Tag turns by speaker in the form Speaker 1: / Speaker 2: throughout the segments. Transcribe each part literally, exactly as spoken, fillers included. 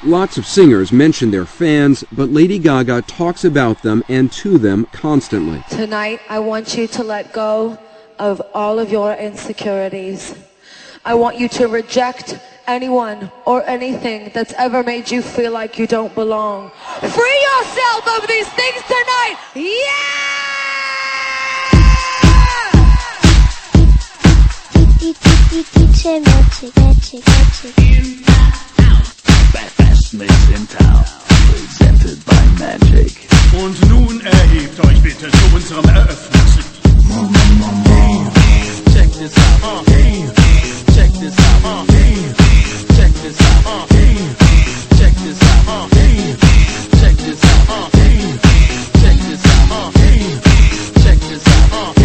Speaker 1: Lots of singers mention their fans, but Lady Gaga talks about them and to them constantly.
Speaker 2: Tonight, I want you to let go of all of your insecurities. I want you to reject anyone or anything that's ever made you feel like you don't belong. Free yourself of these things tonight! Yeah!
Speaker 3: Best Mix in Town, presented by Magic.
Speaker 4: Und nun erhebt euch bitte zu unserem Eröffnungslied.
Speaker 3: Check this out. Check this out. Check this out. Check this out. Check this out. Check this out. Check this out.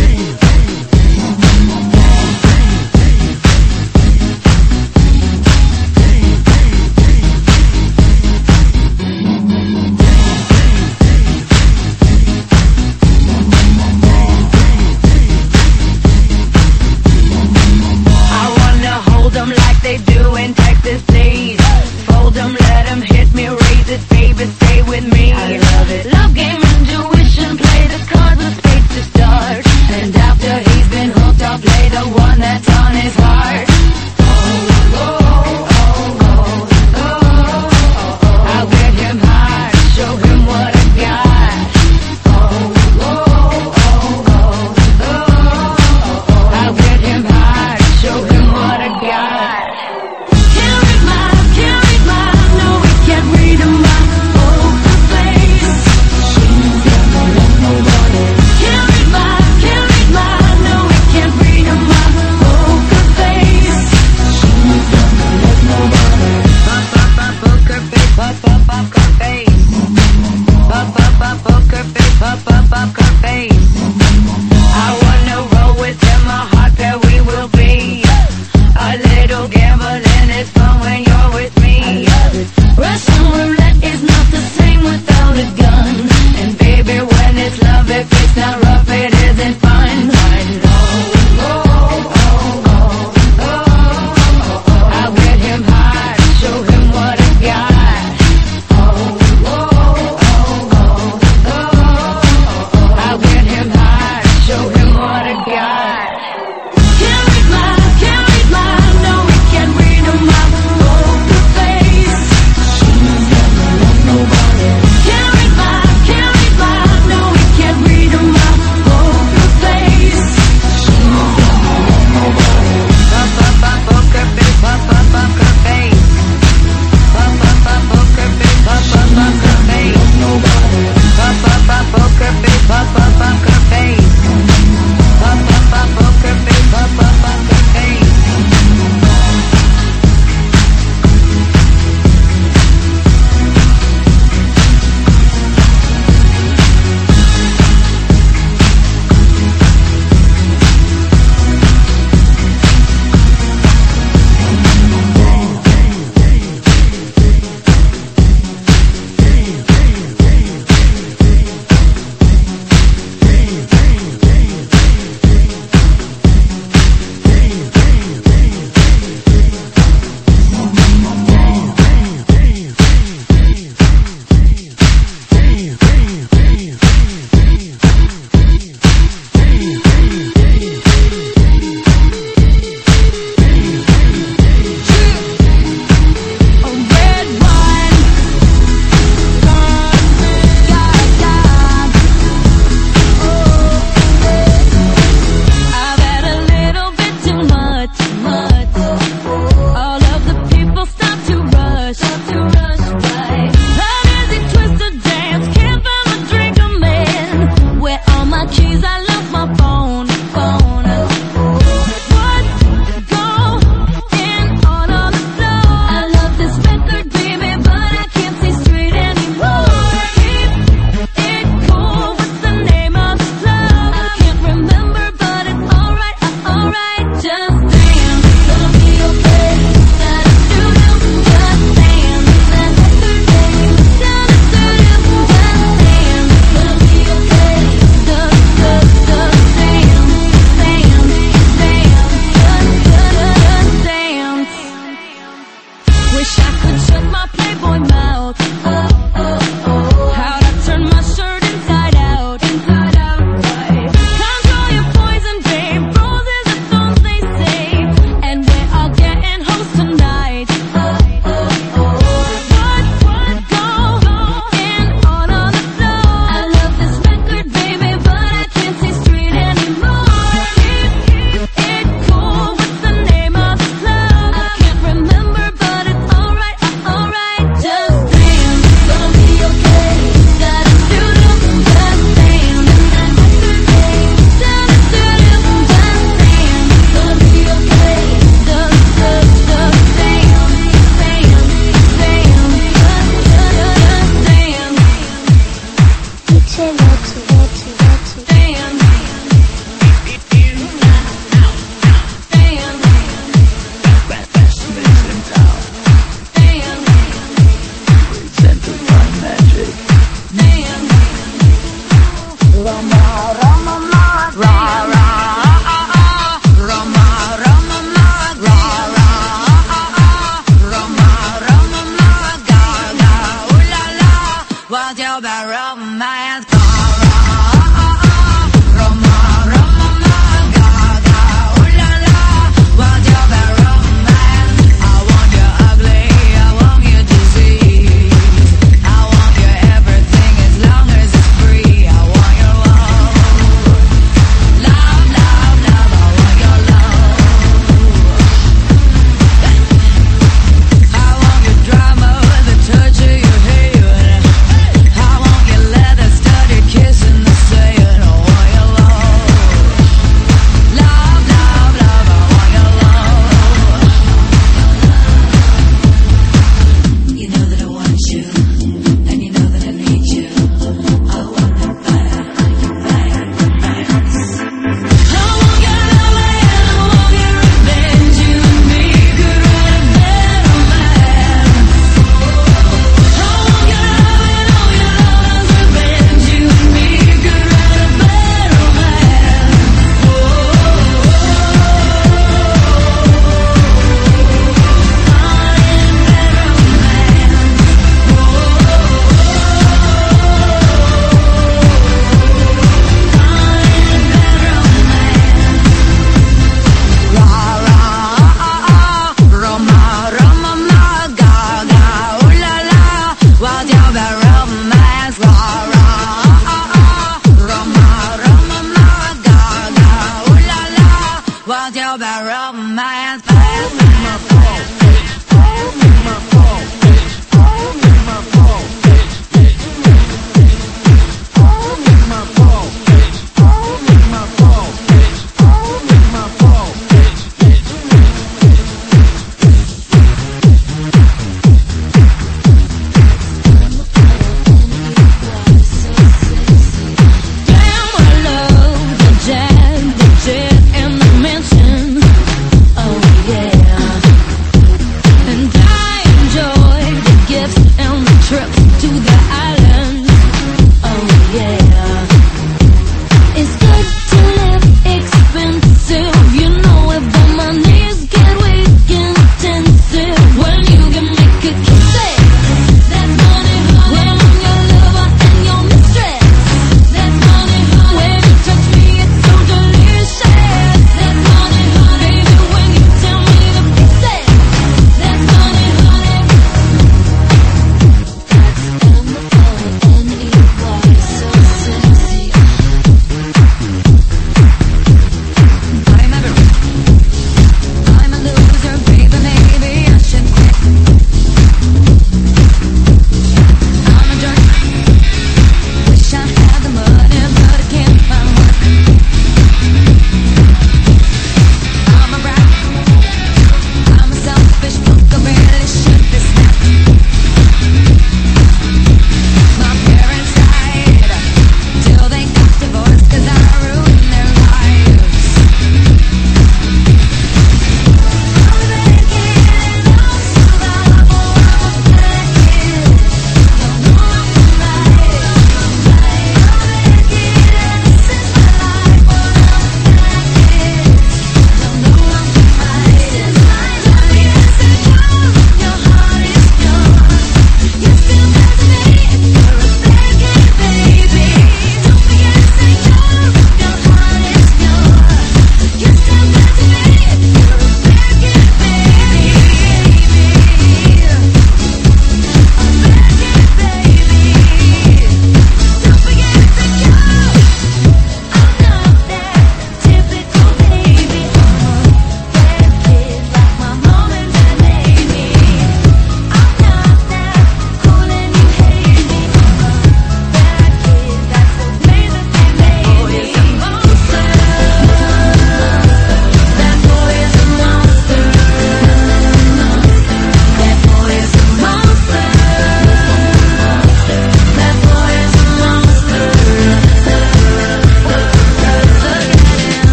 Speaker 5: your bad romance. Roma, Roma, Gaga, ooh la la. Want your bad romance? I want you ugly, I want you disease. I want you everything as long as it's free. I want your love, love, love, love. I want your love. I want your drama, the touch of your hair. I want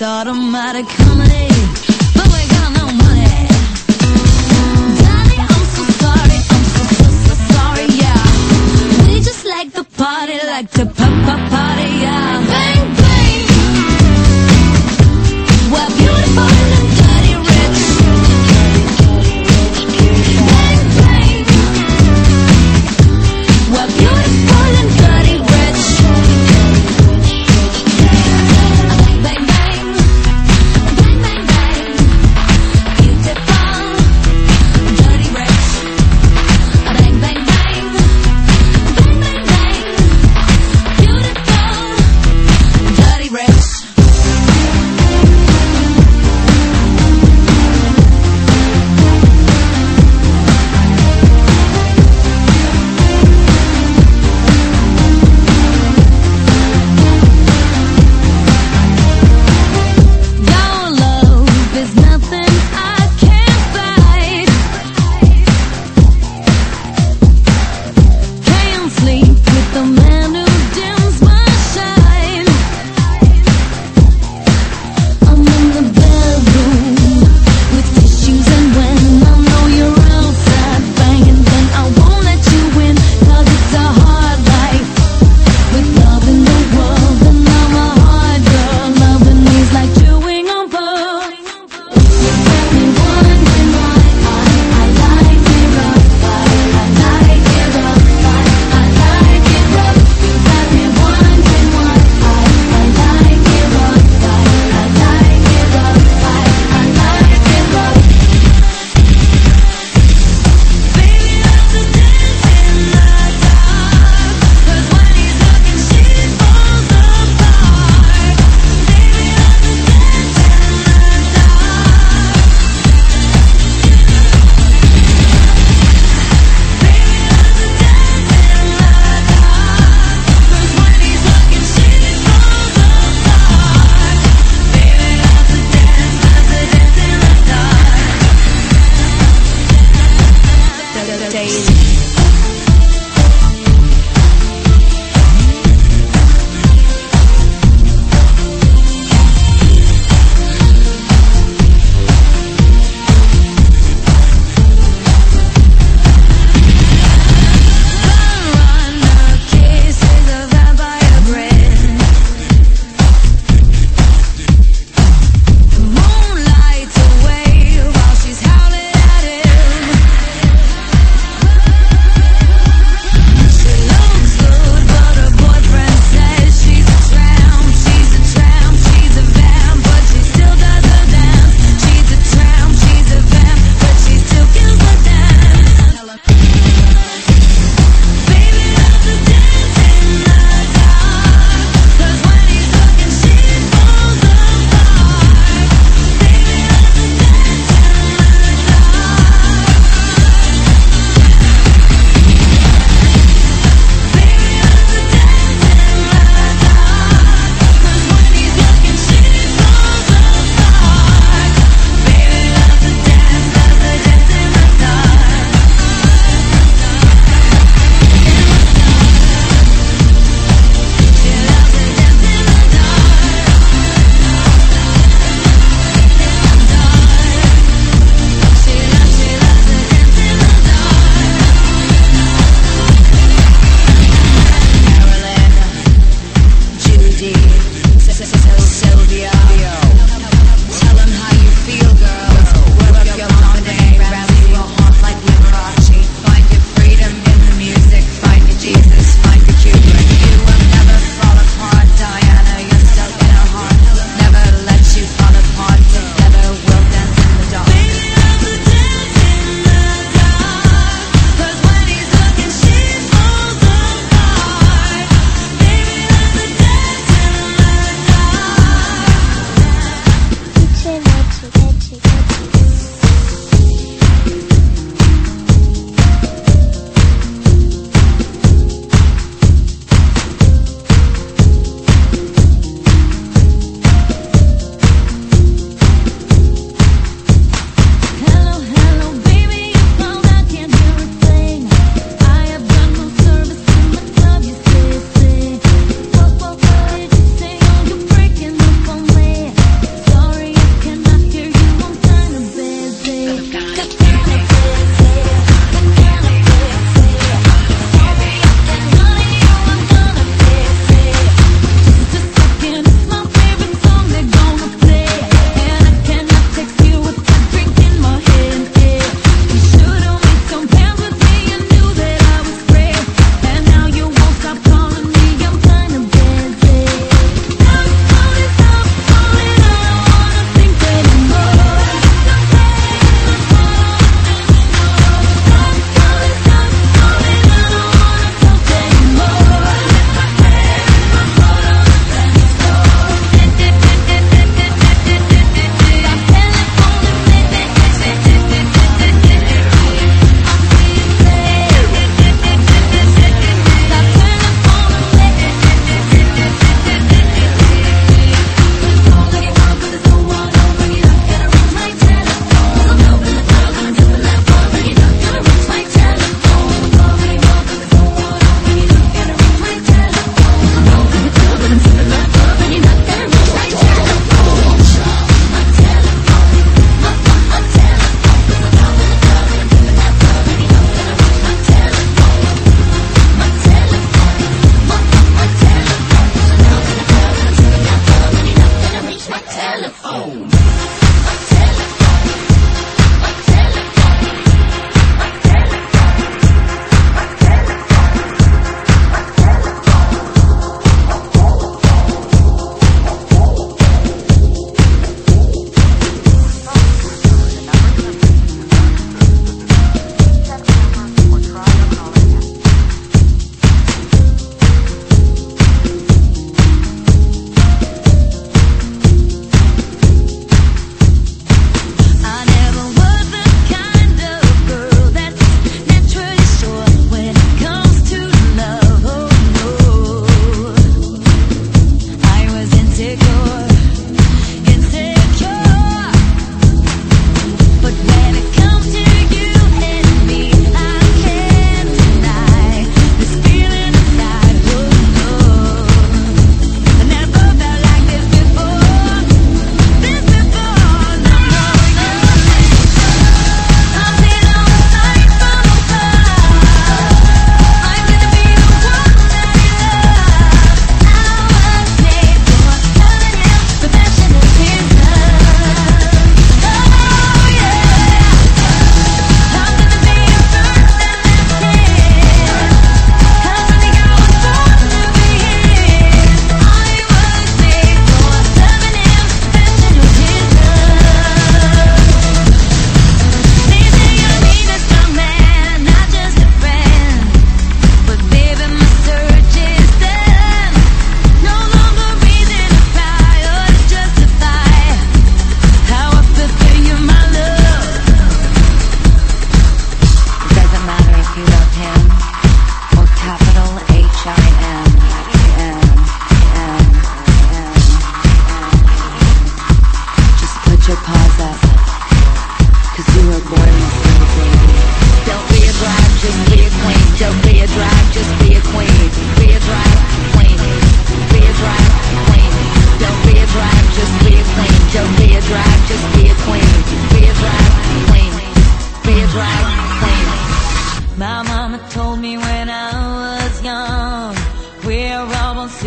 Speaker 5: automatic comedy, but we got no money. Daddy, I'm so sorry, I'm so, so, so sorry, yeah. We just like the party, like the pop-pop party, yeah. Bang, bang. We're beautiful and dirty rich. Bang, bang. We're beautiful and dirty rich. Bang, bang. Bang, bang, bang. Beautiful, dirty rich. Bang, bang, bang. Bang, bang, bang. Beautiful,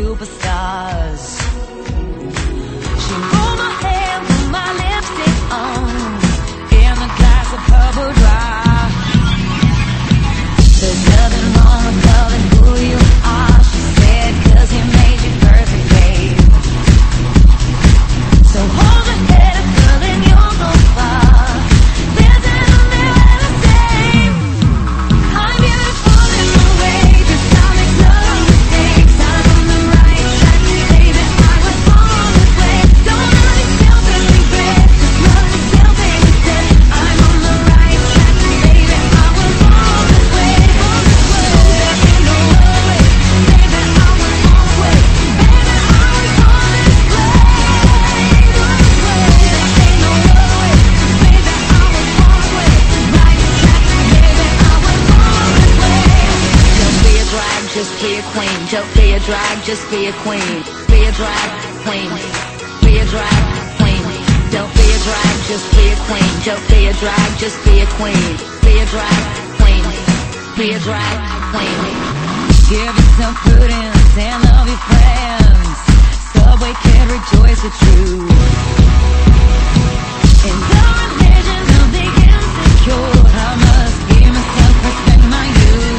Speaker 5: superstars. She rolled my hair, put my lipstick on, in a glass of purple dry. There's nothing wrong with loving who you are, she said, 'cause he made you perfect, babe. So hold your head up, girl, and you'll go far. Listen to me when I say I'm beautiful in my way, just I make no mistakes. I'm on the right track, baby, I was born this way. Don't run yourself and regret, just run yourself instead. I'm on the right track, baby, I was born this way. Born this way, there ain't no other way, baby, I was born this way. Baby, I was born this way. Born this way, there ain't no other way, baby, I was born this way. Right track, baby, I was born this way. Don't be a drag, just be a queen. Don't be a drag, just be a queen. Be a drag queen. Be a drag queen. Don't be a drag, just be a queen. Don't be a drag, just be a queen. Be a drag queen. Be a drag queen. Give yourself prudence and love your friends. Subway can rejoice with truth. In the religion of the insecure, I must give myself respect, my youth.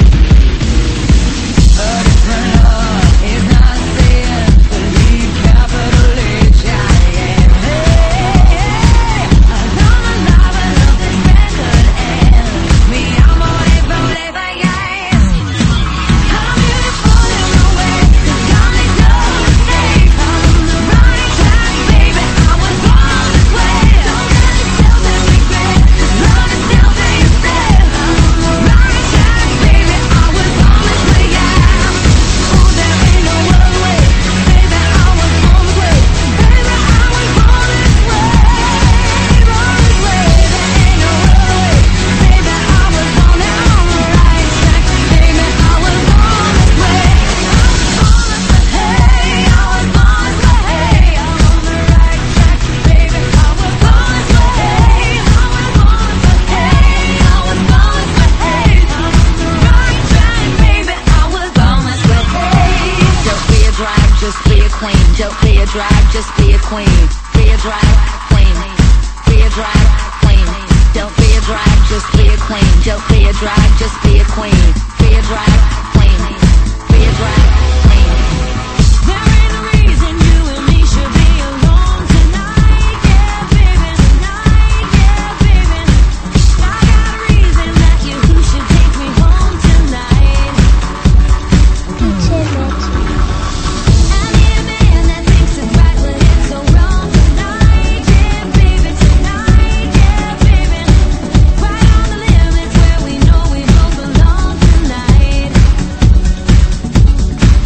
Speaker 5: A different love is not a sin. Believe capital H I M. Hey, I love my life, I love this record, and me, I'm on it, roll it, bye, guys. I'm beautiful in my way, 'cause I make no mistakes. I'm on the right track, baby, I was born this way. Don't let yourself and regret, just love yourself instead. I'm on the right track, baby, I was born this way, yeah. Oh, there ain't no other way, baby, I was born this way. Baby, I was born this way. Born this way, there ain't no other way, baby, I was born it on the right track, baby, I was born this way. I was born this way, hey, I was born this way, hey, I'm on the right track, baby, I was born this way, hey, I was born this way, hey, I was born this way, hey, I'm on the right track, baby, I was born this way, hey. Don't be a drag, just be a queen. Don't be a drag, just be a queen. Be a drag queen. Be a drag queen. Don't be a drag, just be a queen. Don't be a drag, just be a queen. Be a drag queen. Be a drag queen. There ain't a reason you and me should be alone tonight, yeah, baby. Tonight, yeah, baby. I got a reason that you should take me home tonight. I need a man that thinks it's right, but it's so wrong tonight, yeah, baby. Tonight, yeah, baby. Right on the limits where we know we both belong tonight.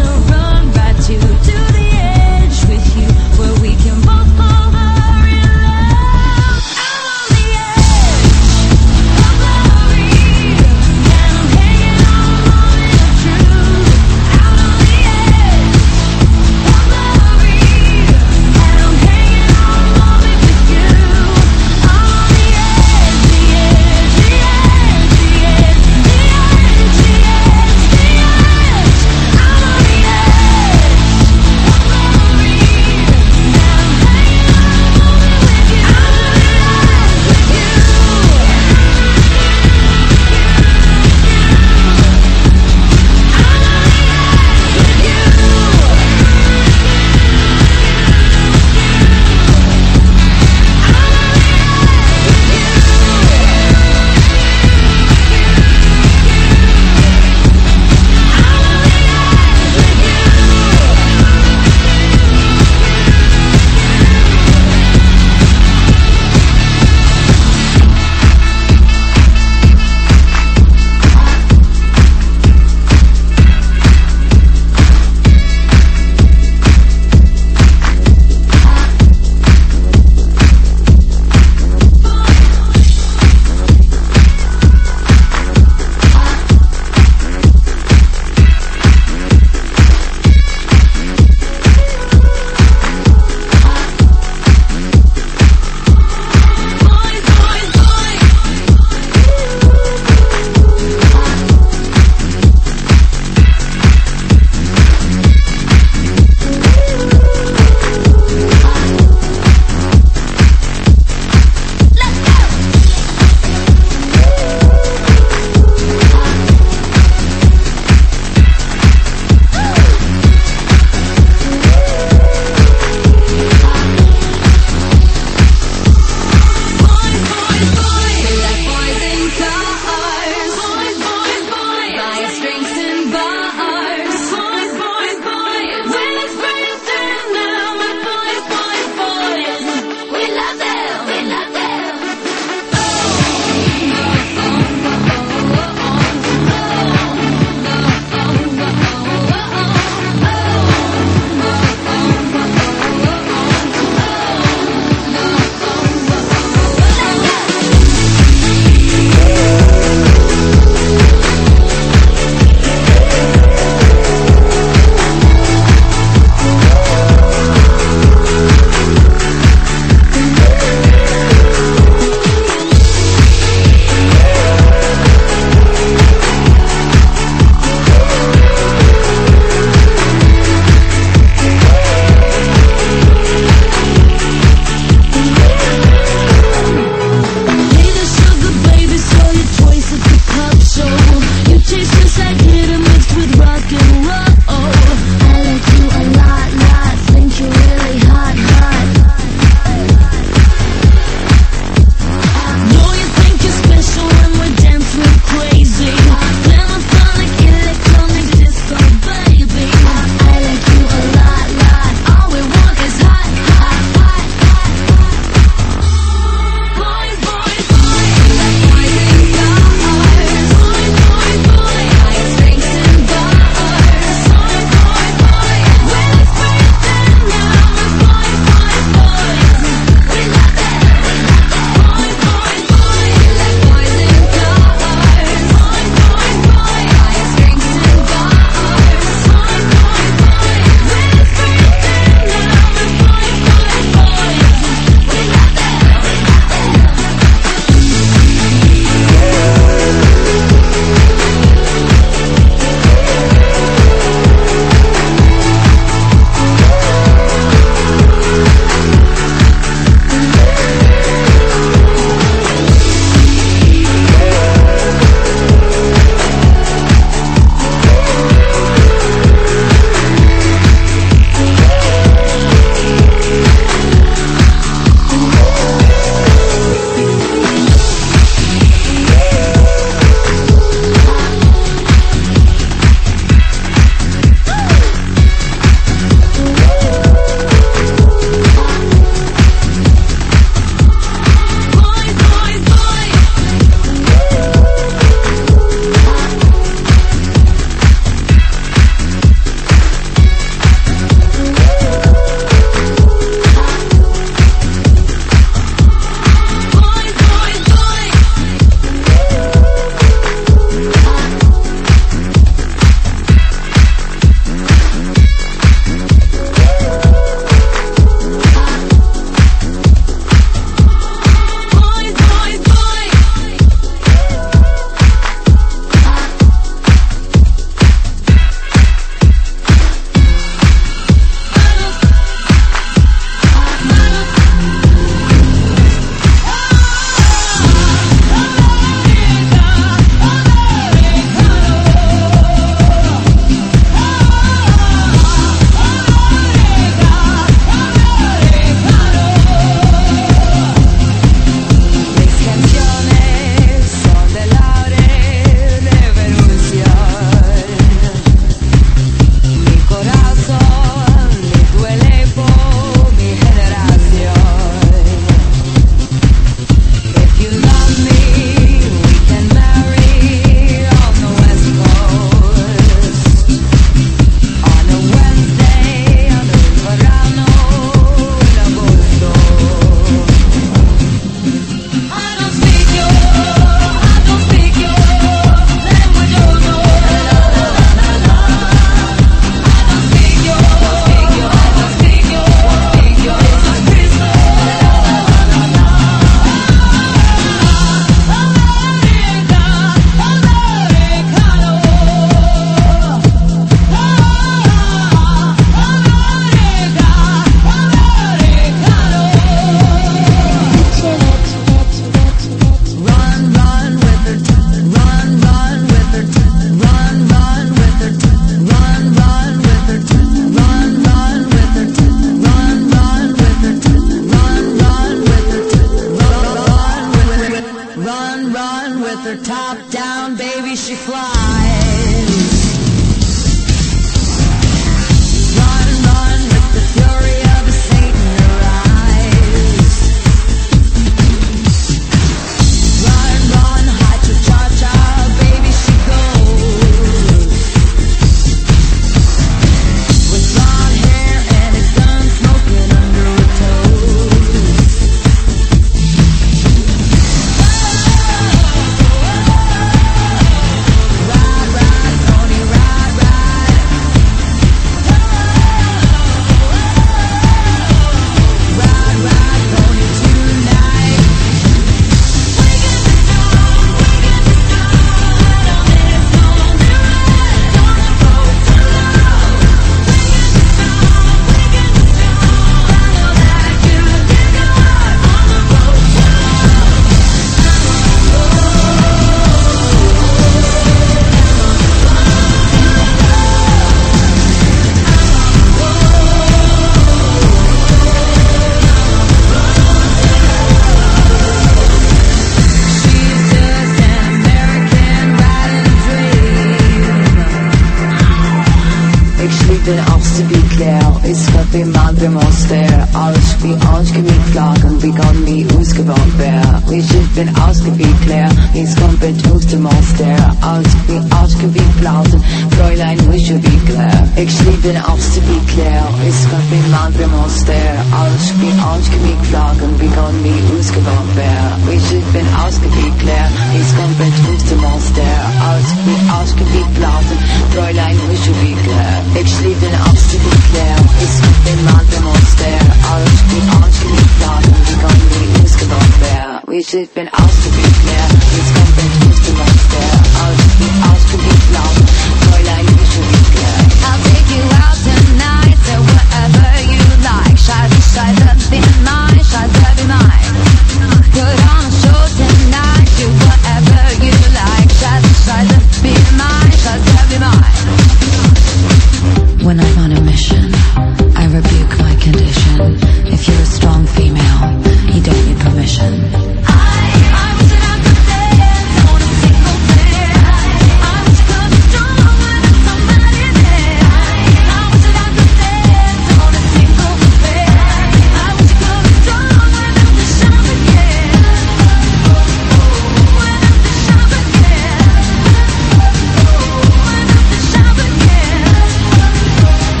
Speaker 5: sleeping off to be clear. It's got the madre monster. Alles wie angewiegt klagen, wie kann die ausgewandt werden. Wir schiffen ausgewiegt klar, es kommt aus dem Monster. Alles wie angewiegt blasen, Fräulein, wisch wie klar. Ich sleeping off to be clear. It's got the madre monster. Alles wie angewiegt klagen, wie kann die ausgewandt werden. Wir schiffen ausgewiegt klar, es kommt aus dem Monster. Alles wie angewiegt blasen, Fräulein, wisch wie klar. Ik sliep in absoluut klaar, is met een man de monster. Alles wie aangewikt laten, die kan niet uitgewacht werden. We zitten absoluut klaar, is met een de monster. Alles wie aangewikt laten, Fräulein, is je wie klaar. I'll take you out tonight, so whatever you like. Scheiße, scheiße, be mine, scheiße, be mine. Put on a show tonight, do whatever you like. Scheiße, scheiße, be mine, scheiße, be mine. When I'm on a mission, I rebuke my condition. If you're a strong female, you don't need permission. I, I wish that I could dance on a single bed. I wish I could be strong with somebody there. I wish that I could dance on a single bed. I wish I could be strong without the shop again. Without the shop again. Without the shop again.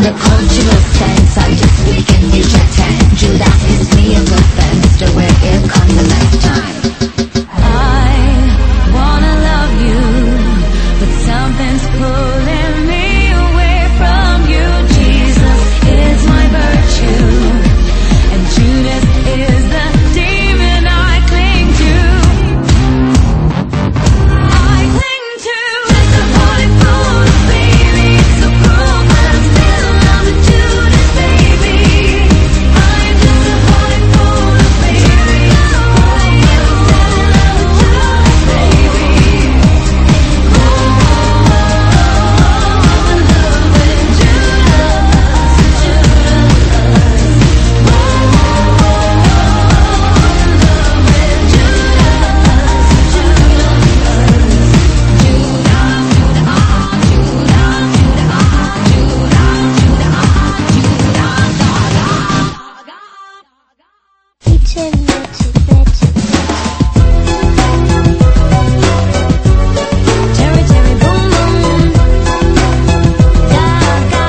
Speaker 6: the cultural sense, I just speak in Yucatan. Judas is me of offense, to where it comes the next time. I wanna love you, but something's pulling me away from you. Jesus is my virtue, and Judas is the demon I cling to. I cling to disappointed fools, baby. So cruel, but I'm still in love with Judas, baby. I'm disappointed fools, baby. So cruel, but I'm still in love with Judas, baby. Oh, I'm in love with Judas, Judas. Oh, Terry, Terry, boom, boom. Gaga.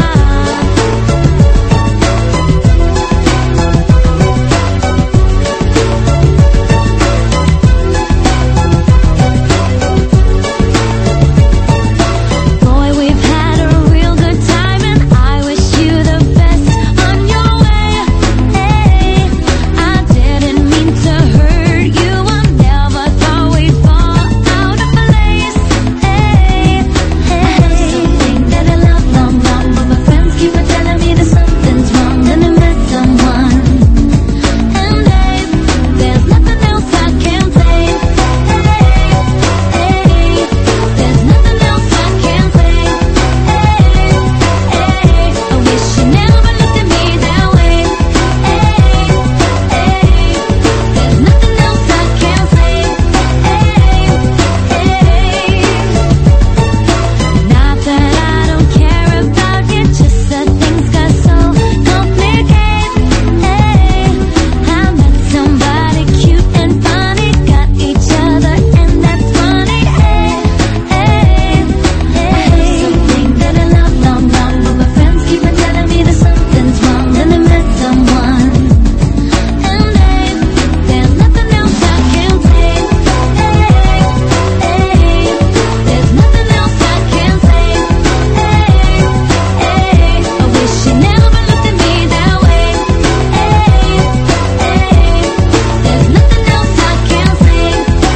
Speaker 6: Boy, we've had a real good time, and I wish you the best on your way. Hey, I didn't mean to hurt you. I never thought we'd fall out of place. Hey, hey. I have something that I love long, long, but my friends keep on telling me that something's wrong, and I met someone. And hey, there's nothing else I can say. Hey, hey, there's nothing else I can say. Hey, hey, I wish you never looked at me that way. Hey, hey, there's nothing else I can say. Hey, hey, not that I don't care about you, just that things got so complicated. Hey, I met somebody cute and funny, got each other, and that's funny. Hey, hey, hey. I have something that I love long, long, but my friends keep on telling me that something's wrong, and I met someone. And hey, there's nothing else I can say. Hey, hey, there's nothing else I can say. Hey, hey, I wish you never looked at me that way. Hey, hey, there's nothing else I can say.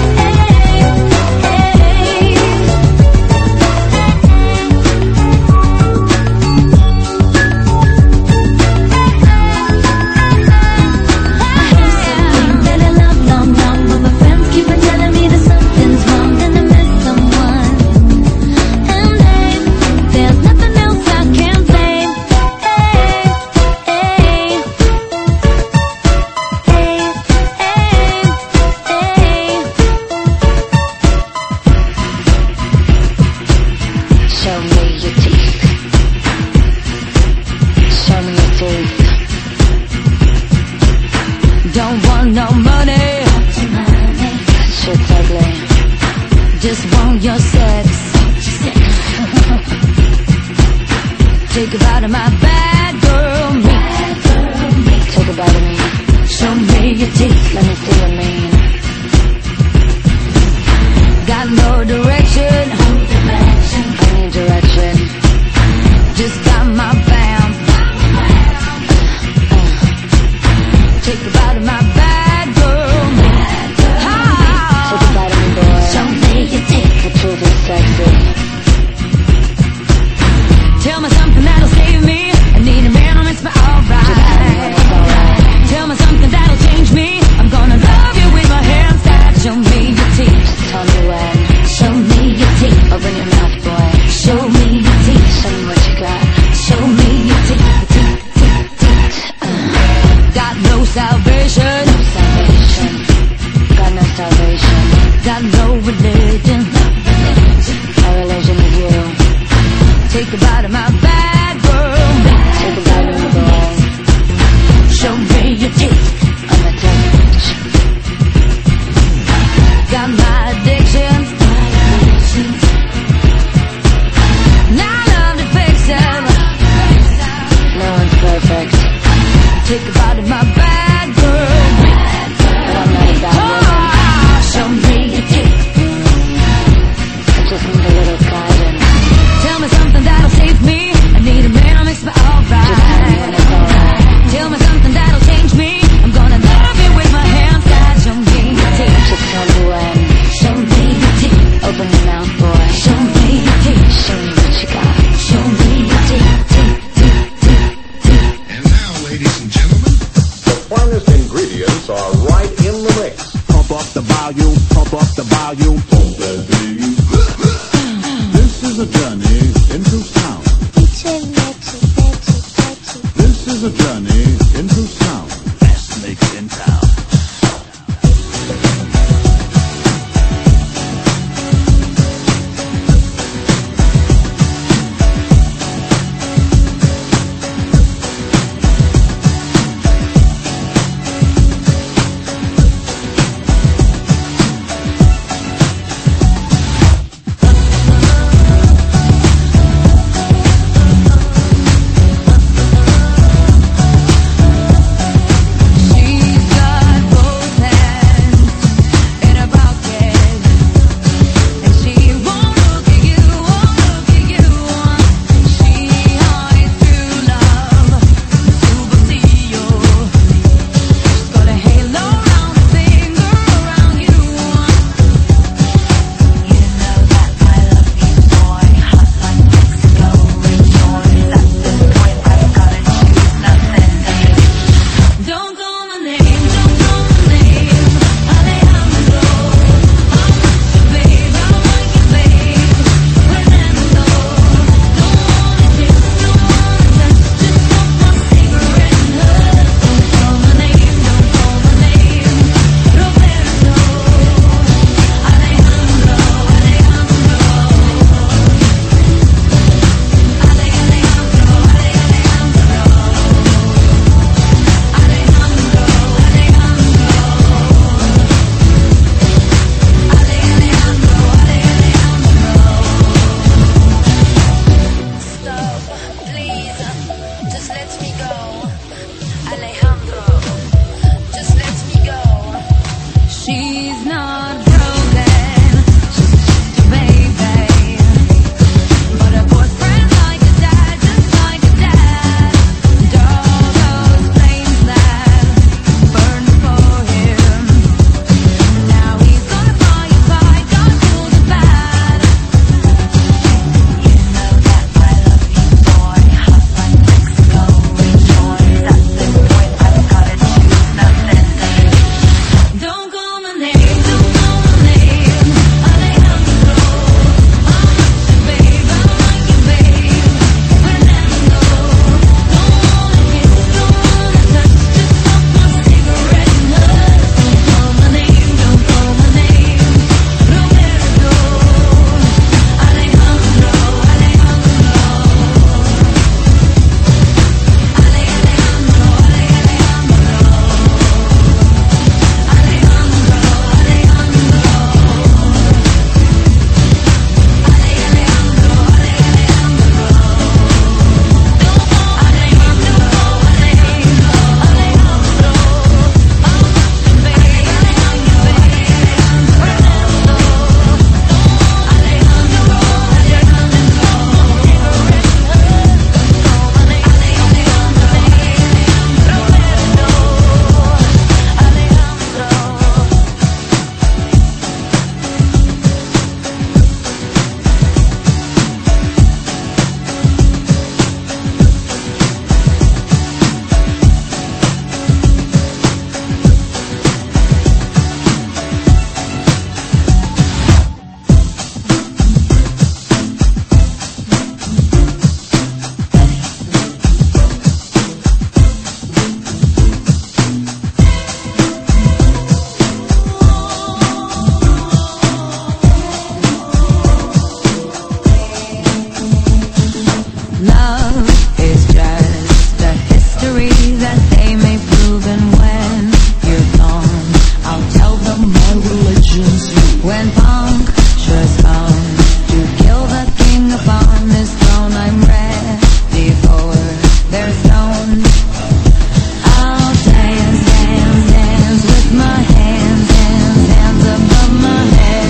Speaker 6: I have something that I love long, long, but my friends keep on telling me that something's wrong, and I miss someone. And hey, there's nothing else I can say. Hey, hey, hey, hey, hey. Show me your teeth. Show me your teeth. Don't want no money. Shit's ugly. Just want your sex. Take a bite of my bad girl meat. Take a bite of me. Show me your teeth. Let me see your mean. Got no direction. I need direction. Just got my bam. Uh, Take a bite of my bad girl meat. Take a bite of me, boy. Show me your teeth. The truth is sexy. Tell me something that'll save me. I need a man who makes me alright. Tell me something that'll change me. I'm gonna love you with my hands tied. Show me your teeth. Tell me when. Show me your teeth.
Speaker 7: is a journey into sound. This is a journey into sound.
Speaker 3: Best mix in town.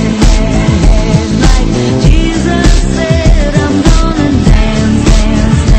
Speaker 6: Jesus said I'm gonna dance, dance, dance.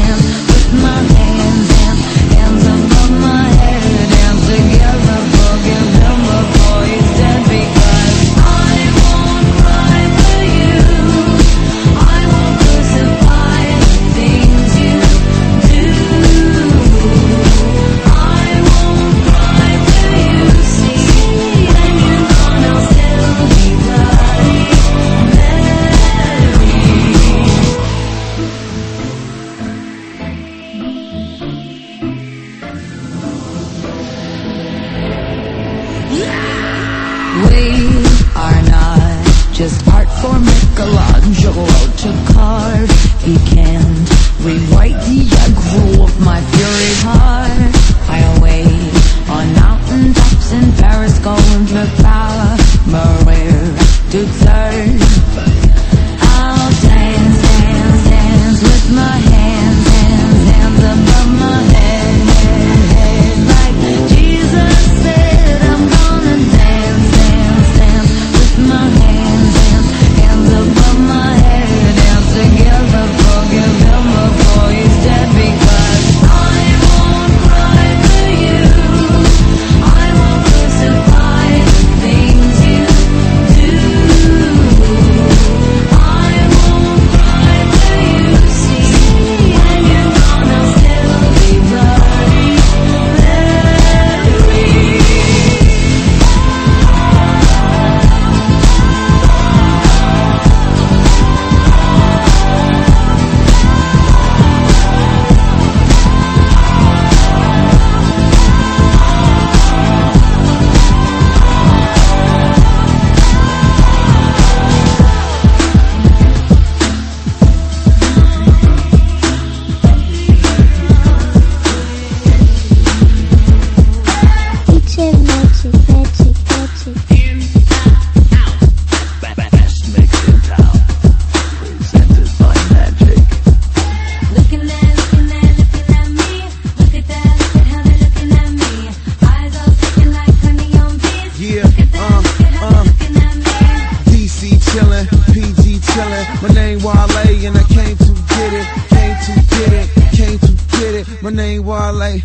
Speaker 8: name Wale.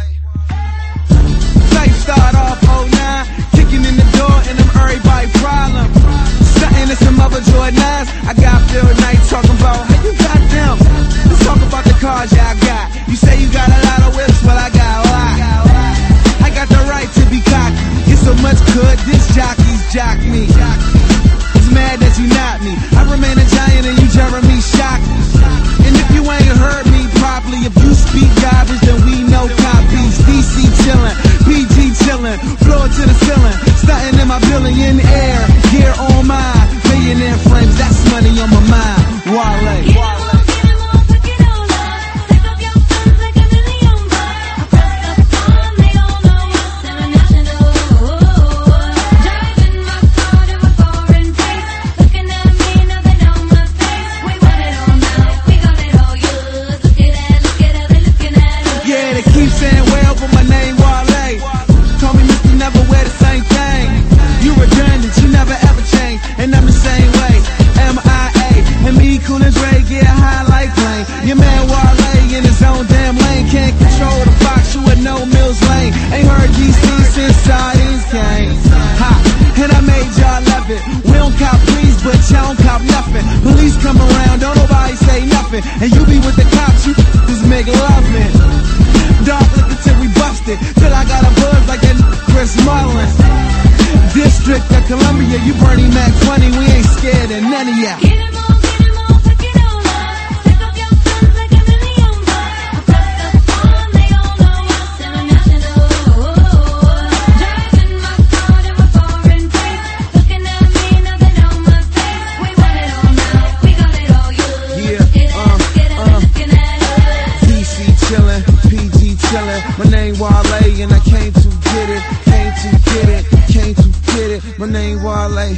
Speaker 8: Life start off oh nine, kicking in the door and I'm everybody problem. Stunting in some other Jordans. I got Phil Knight talking about how you got them. Let's talk about the cars yeah I got. You say you got a lot of whips, well I got a lot. I got the right to be cocky. Get so much good, this jockey's jock me. It's mad that you not me. I remain a giant and you Jeremy Shockey. And if you ain't heard me properly, if you speak garbage, then we know copies. D C chillin', P G chillin', floor to the ceiling, stunting in my billion air, gear on mine, millionaire frames, that's money on my mind. Wale. And you be with the cops, you just make loving. Dark liquor till we busted, till I got a buzz like that Chris Mullin. District of Columbia, you Bernie Mac funny, we ain't scared of none of ya. Get 'em all, get 'em all, pick it all up. Pick up your guns like a million bucks. Across the pond, they all know us international. Driving my car to a foreign place, looking at me, nothing on my face. We want it all now, we got it all, you. Yeah. Chillin', P G chillin', my name Wale and I came to get it, came to get it, came to get it, my name Wale.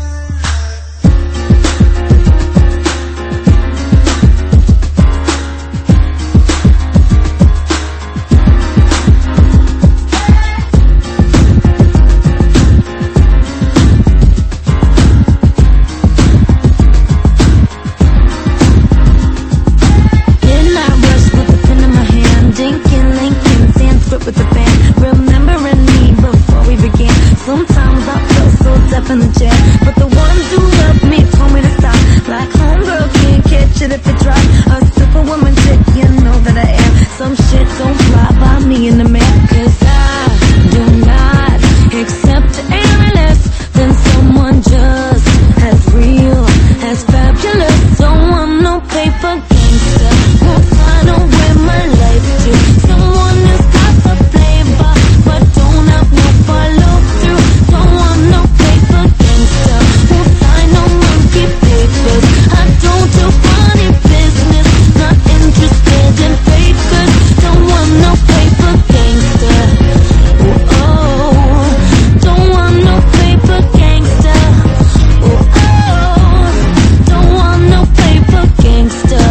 Speaker 8: With the band, remembering me before we began. Sometimes I feel so deaf in the chair, but the ones who love me told me to stop. Like homegirl can't catch it if it drops. A superwoman chick, you know that I am. Some shit don't fly by me in the man, 'cause I do not accept any less than someone just as real, as fabulous. Don't want no paper gangster, won't find out where my life to. Someone who's flavor, but don't have no follow through. Don't want no paper gangster, won't sign no monkey papers. I don't do funny business, not interested in papers. Don't want no paper gangster. Oh, don't want no paper gangster. Oh, don't want no paper gangster.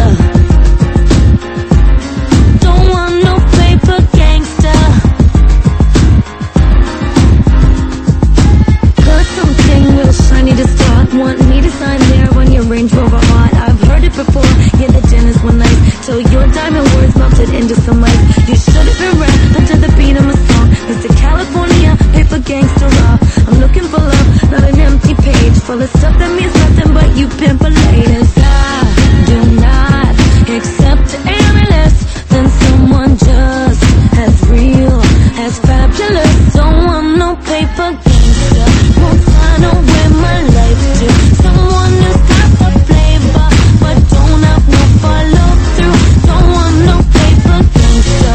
Speaker 8: Don't want no paper gangster. Shiny to start, want me to sign there on your Range Rover heart. I've heard it before, yeah, the dinners were nice, till your diamond words melted into some ice. You should have been rapped unto the beat of my song. Mister California, paper gangster raw. I'm looking for love, not an empty page full of stuff that means nothing but you pimp a ladies. I do not accept any less than someone just as real, as fabulous. Don't want no paper gangster, won't find no where my life to. Someone who's got the flavor, but don't have no follow through. Don't want no paper gangster.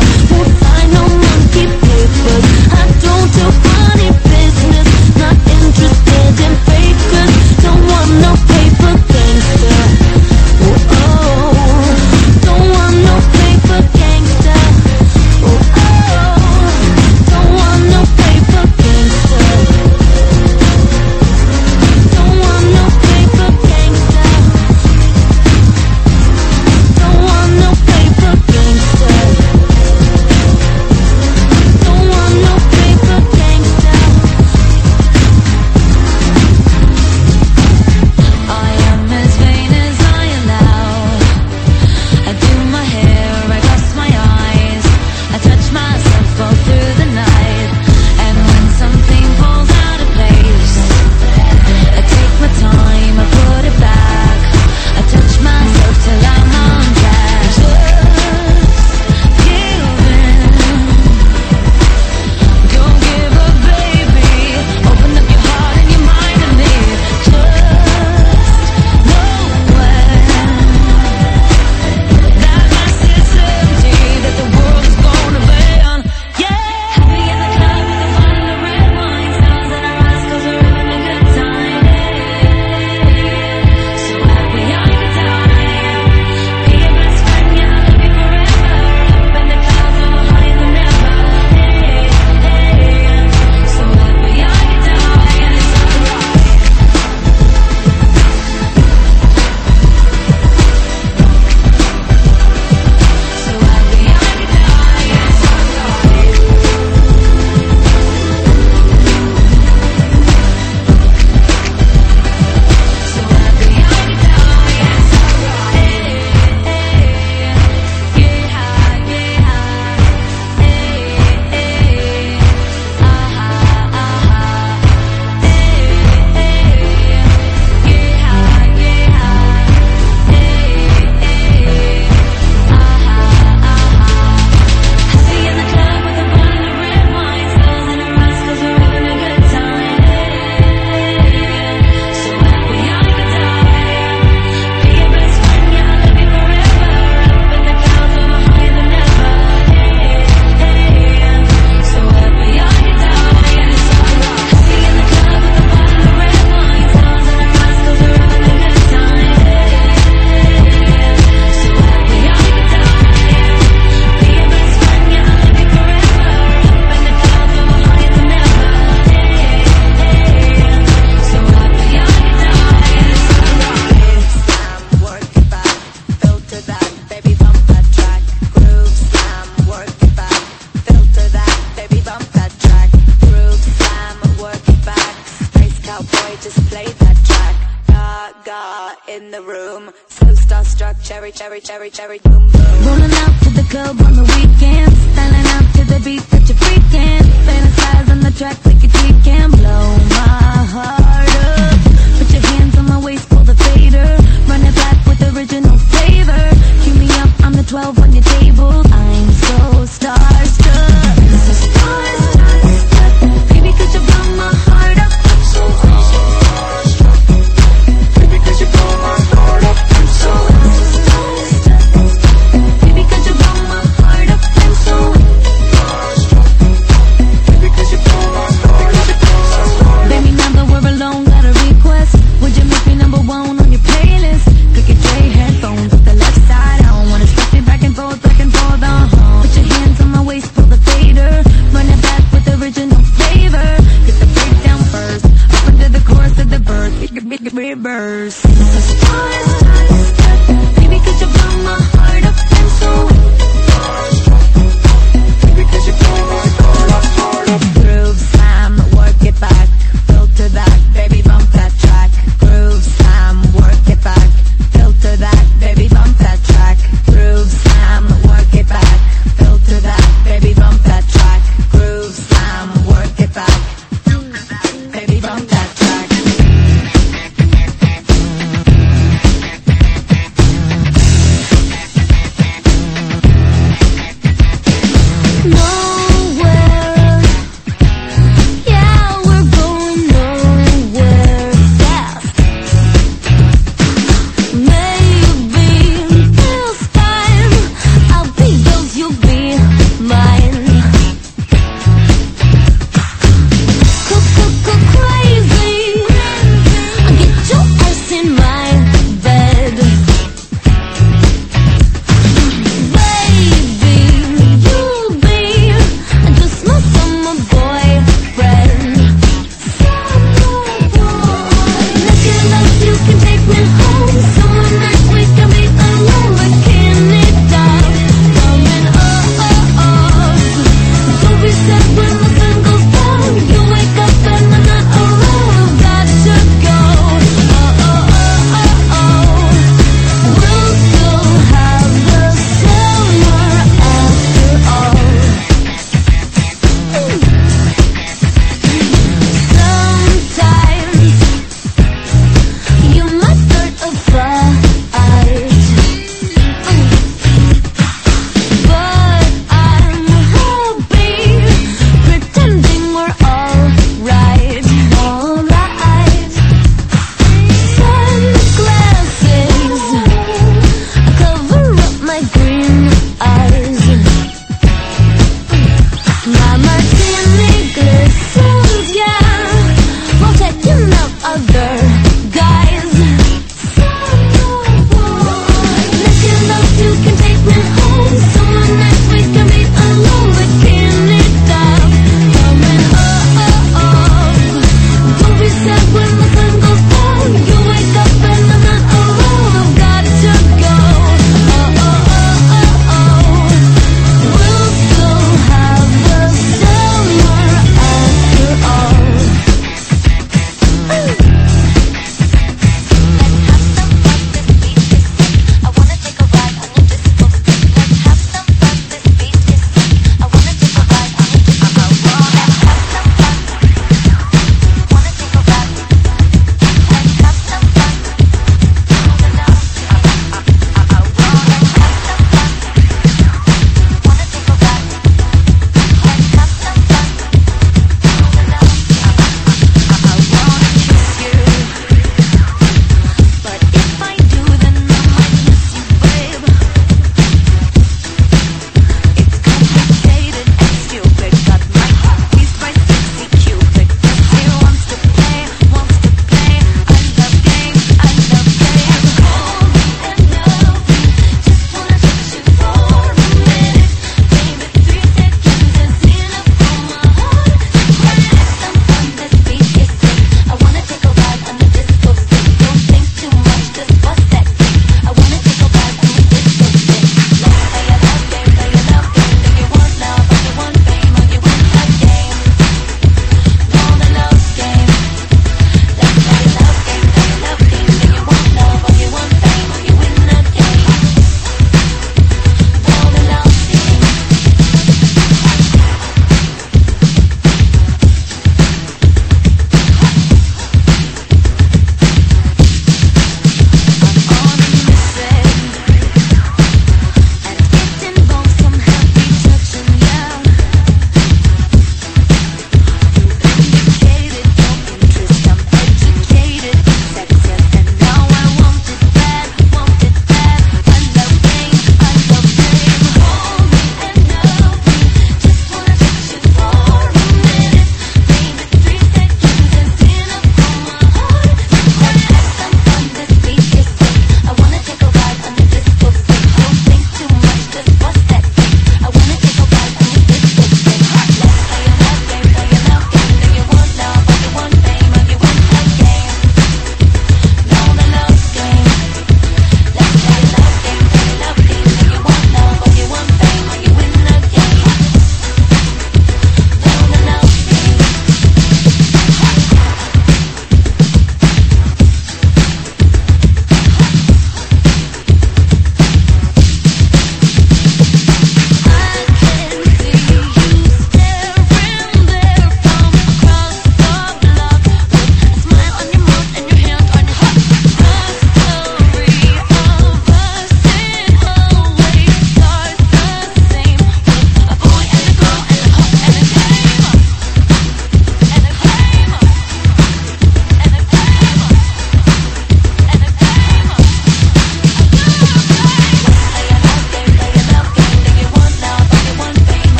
Speaker 5: cherry, cherry, cherry, boom, boom.
Speaker 8: Rolling out to the club on the weekend, styling out to the beat that you're freaking. Fantasize on the track like a can blow my heart up. Put your hands on my waist, pull the fader. Run it back with original flavor. Cue me up, I'm the twelve.